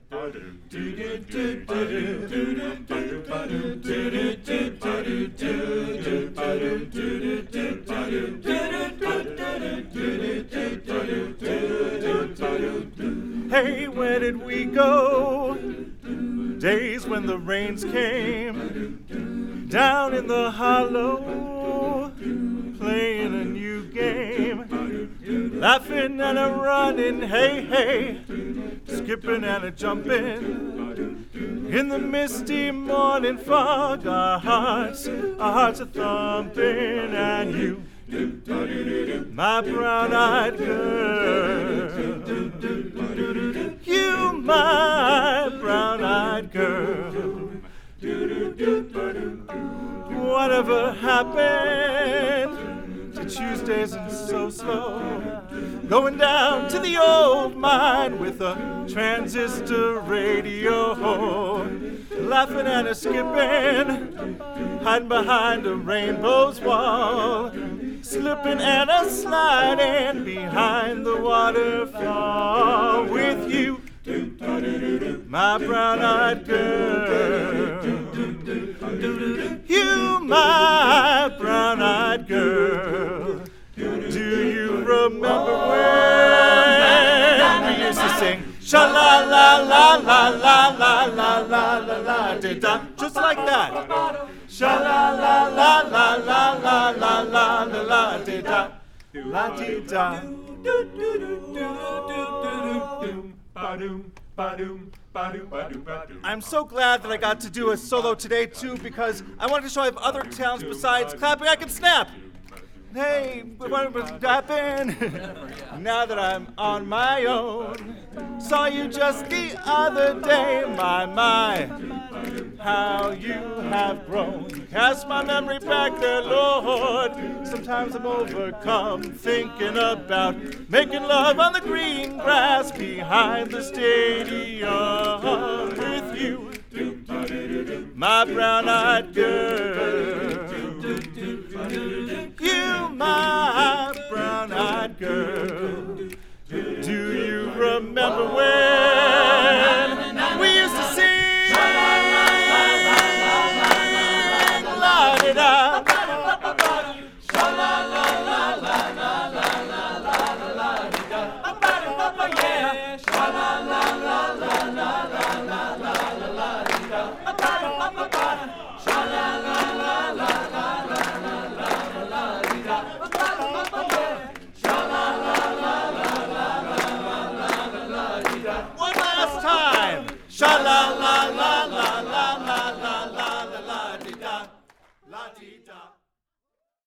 Hey, where did we go? Days when the rains came down in the hollow, playing a new game, laughing and a running, hey, hey, skipping and a jumping. In the misty morning fog, our hearts are thumping, and you, my brown-eyed girl, you, my brown-eyed girl. Whatever happened to Tuesdays and so slow? Going down to the old mine with a transistor radio, laughing and a skipping, hiding behind a rainbow's wall, slipping and a sliding behind the waterfall with you, my brown-eyed girl. You, my brown-eyed girl. Do you remember when we used to sing sha-la-la-la-la-la-la-la-la-la-la-la-da, just like that? Sha-la-la-la-la-la-la-la-la-la-la-da, la-dee-da. I'm so glad that I got to do a solo today, too, because I wanted to show I have other talents besides clapping. I can snap. Hey, what happened? Now that I'm on my own, saw you just the other day, my, how you have grown. Cast my memory back there, Lord. Sometimes I'm overcome, thinking about making love on the green grass behind the stadium with you, my brown-eyed girl. You, my brown-eyed girl. Do you remember when we used to sing la-di-da? One last time. Sha-la-la-la-la-la-la-la-la-la-la-la-la-dee-da, la-dee-da.